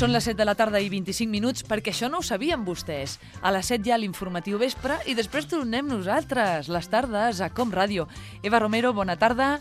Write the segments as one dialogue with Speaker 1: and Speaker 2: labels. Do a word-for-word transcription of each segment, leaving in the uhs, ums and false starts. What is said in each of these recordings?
Speaker 1: Són les set de la tarda i vint-i-cinc minuts, perquè això no ho sabien vostès. A les set hi ha l'informatiu vespre i després tornem nosaltres, les tardes, a Com Ràdio. Eva Romero, bona tarda.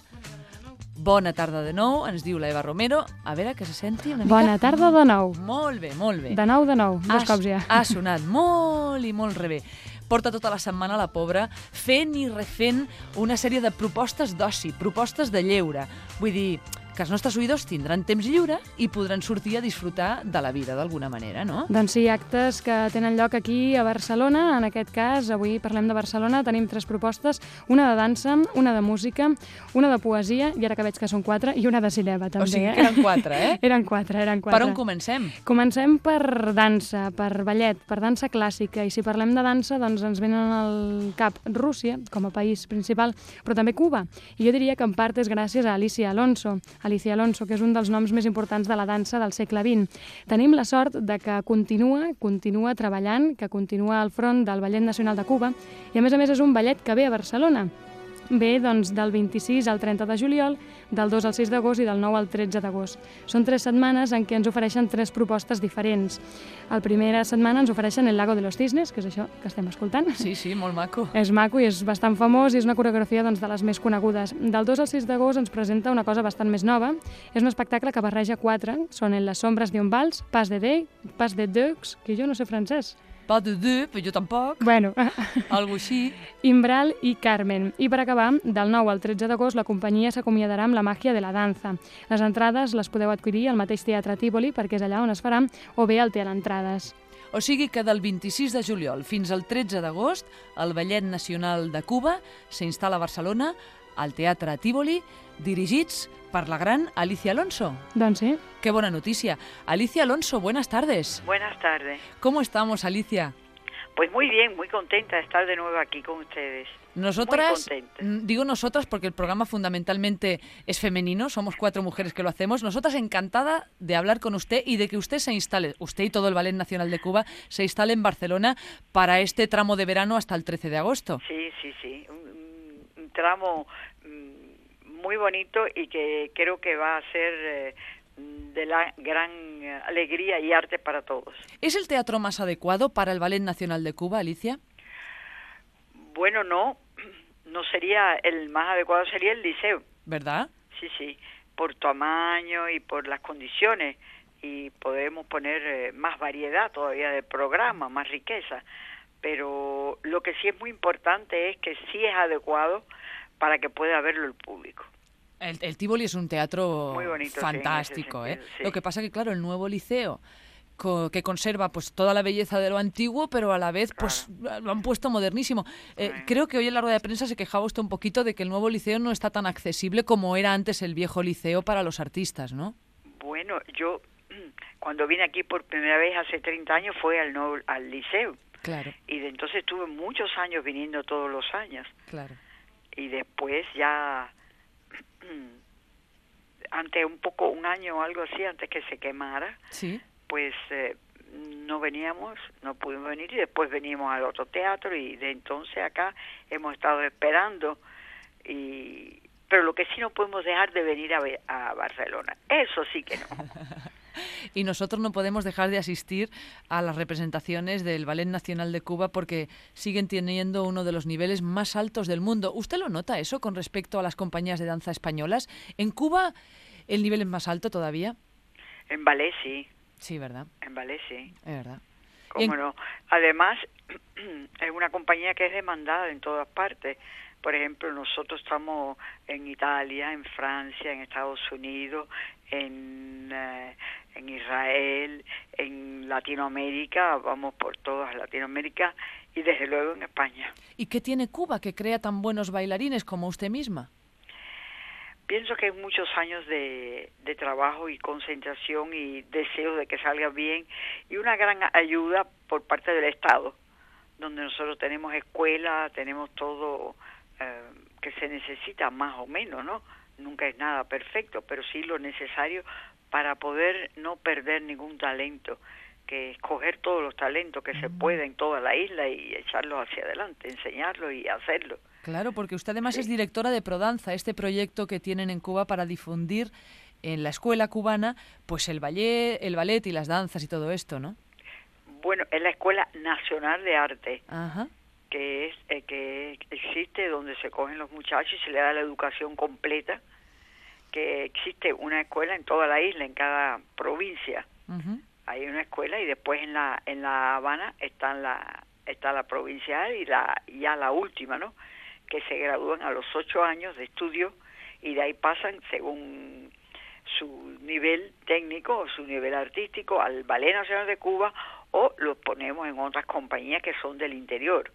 Speaker 1: Bona tarda de nou, ens diu la Eva Romero. A veure, que se senti una mica...
Speaker 2: Bona tarda de nou.
Speaker 1: Molt bé, molt bé.
Speaker 2: De nou, de nou, dos cops ja.
Speaker 1: Ha sonat molt i molt rebé. Porta tota la setmana la pobra fent i refent una sèrie de propostes d'oci, propostes de lleure. Vull dir, que els nostres oïdors tindran temps lliure i podran sortir a disfrutar de la vida d'alguna manera, no?
Speaker 2: Doncs sí, actes que tenen lloc aquí a Barcelona. En aquest cas, avui parlem de Barcelona, tenim tres propostes, una de dansa, una de música, una de poesia, i ara que veig que són quatre, i una de cinema, també.
Speaker 1: O sigui
Speaker 2: eh?
Speaker 1: que eren quatre, eh?
Speaker 2: Eren quatre, eren quatre.
Speaker 1: Per on comencem?
Speaker 2: Comencem per dansa, per ballet, per dansa clàssica, i si parlem de dansa, doncs ens venen al cap Rússia, com a país principal, però també Cuba. I jo diria que en part és gràcies a Alicia Alonso, Alicia Alonso, que és un dels noms més importants de la dansa del segle vint. Tenim la sort de que continua, continua treballant, que continua al front del Ballet Nacional de Cuba, i a més a més és un ballet que ve a Barcelona. Ve doncs, del vint-i-sis al trenta de juliol, del dos al sis d'agost i del nou al tretze d'agost. Són tres setmanes en què ens ofereixen tres propostes diferents. La primera setmana ens ofereixen El Lago de los Cisnes, que és això que estem escoltant.
Speaker 1: Sí, sí, molt maco.
Speaker 2: És maco i és bastant famós i és una coreografia doncs, de les més conegudes. Del dos al sis d'agost ens presenta una cosa bastant més nova. És un espectacle que barreja quatre. Són En les sombres d'un vals, Pas de deux, Pas de deux, que jo no sé francès.
Speaker 1: Pas de deux, però jo tampoc.
Speaker 2: Bueno.
Speaker 1: Algo així.
Speaker 2: Imbral i Carmen. I per acabar, del nou al tretze d'agost, la companyia s'acomiadarà amb La màgia de la dansa. Les entrades les podeu adquirir al mateix Teatre Tívoli, perquè és allà on es farà, o bé al Teatre Entrades.
Speaker 1: O sigui que del vint-i-sis de juliol fins al tretze d'agost, el Ballet Nacional de Cuba s'instal·la a Barcelona, al Teatre Tívoli, dirigits per la gran Alicia Alonso.
Speaker 2: Doncs sí.
Speaker 1: Qué buena noticia. Alicia Alonso, buenas tardes.
Speaker 3: Buenas tardes.
Speaker 1: ¿Cómo estamos, Alicia?
Speaker 3: Pues muy bien, muy contenta de estar de nuevo aquí con ustedes.
Speaker 1: Nosotras,
Speaker 3: muy contenta.
Speaker 1: Digo nosotras porque el programa fundamentalmente es femenino, somos cuatro mujeres que lo hacemos. Nosotras encantada de hablar con usted y de que usted se instale, usted y todo el Ballet Nacional de Cuba, se instale en Barcelona para este tramo de verano hasta el trece de agosto.
Speaker 3: Sí, sí, sí, un, un tramo muy bonito y que creo que va a ser eh, de la gran alegría y arte para todos.
Speaker 1: ¿Es el teatro más adecuado para el Ballet Nacional de Cuba, Alicia?
Speaker 3: Bueno, no, no sería el más adecuado, sería el Liceo.
Speaker 1: ¿Verdad?
Speaker 3: Sí, sí, por tamaño y por las condiciones, y podemos poner eh, más variedad todavía de programa, más riqueza, pero lo que sí es muy importante es que sí es adecuado para que pueda verlo el público.
Speaker 1: El, el Tívoli es un teatro
Speaker 3: muy bonito,
Speaker 1: fantástico,
Speaker 3: sí,
Speaker 1: ¿eh?
Speaker 3: Sí.
Speaker 1: Lo que pasa que, claro, el nuevo liceo, co que conserva pues toda la belleza de lo antiguo, pero a la vez pues claro, lo han puesto modernísimo. Eh, sí. Creo que hoy en la rueda de prensa se quejaba usted un poquito de que el nuevo liceo no está tan accesible como era antes el viejo liceo para los artistas, ¿no?
Speaker 3: Bueno, yo cuando vine aquí por primera vez hace treinta años fue al, nuevo, al liceo.
Speaker 1: Claro.
Speaker 3: Y de entonces estuve muchos años viniendo todos los años.
Speaker 1: Claro.
Speaker 3: Y después ya, antes un poco, un año o algo así, antes que se quemara,
Speaker 1: sí,
Speaker 3: pues eh, no veníamos, no pudimos venir, y después venimos al otro teatro, y de entonces acá hemos estado esperando, y pero lo que sí no podemos dejar de venir a, a Barcelona, eso sí que no.
Speaker 1: Y nosotros no podemos dejar de asistir a las representaciones del Ballet Nacional de Cuba porque siguen teniendo uno de los niveles más altos del mundo. ¿Usted lo nota eso con respecto a las compañías de danza españolas? ¿En Cuba el nivel es más alto todavía?
Speaker 3: En ballet sí.
Speaker 1: Sí, ¿verdad?
Speaker 3: En ballet sí.
Speaker 1: Es verdad.
Speaker 3: ¿Cómo
Speaker 1: en...
Speaker 3: no? Además, es una compañía que es demandada en todas partes. Por ejemplo, nosotros estamos en Italia, en Francia, en Estados Unidos, en, eh, en Israel, en Latinoamérica, vamos por todas Latinoamérica, y desde luego en España.
Speaker 1: ¿Y qué tiene Cuba que crea tan buenos bailarines como usted misma?
Speaker 3: Pienso que es muchos años de, de trabajo y concentración y deseo de que salga bien, y una gran ayuda por parte del Estado, donde nosotros tenemos escuela, tenemos todo eh, que se necesita más o menos, ¿no? Nunca es nada perfecto, pero sí lo necesario para poder no perder ningún talento, que escoger todos los talentos que mm. se pueda en toda la isla y echarlos hacia adelante, enseñarlos y hacerlo.
Speaker 1: Claro, porque usted además
Speaker 3: sí.
Speaker 1: es directora de Prodanza, este proyecto que tienen en Cuba para difundir en la escuela cubana, pues el ballet, el ballet y las danzas y todo esto, ¿no?
Speaker 3: Bueno, es la Escuela Nacional de Arte,
Speaker 1: Ajá.
Speaker 3: que es eh, que existe donde se cogen los muchachos y se le da la educación completa, que existe una escuela en toda la isla, en cada provincia.
Speaker 1: Uh-huh.
Speaker 3: Hay una escuela y después en la en la Habana está la está la provincial y la ya la última, ¿no? Que se gradúan a los ocho años de estudio y de ahí pasan según su nivel técnico o su nivel artístico al Ballet Nacional de Cuba, o los ponemos en otras compañías que son del interior.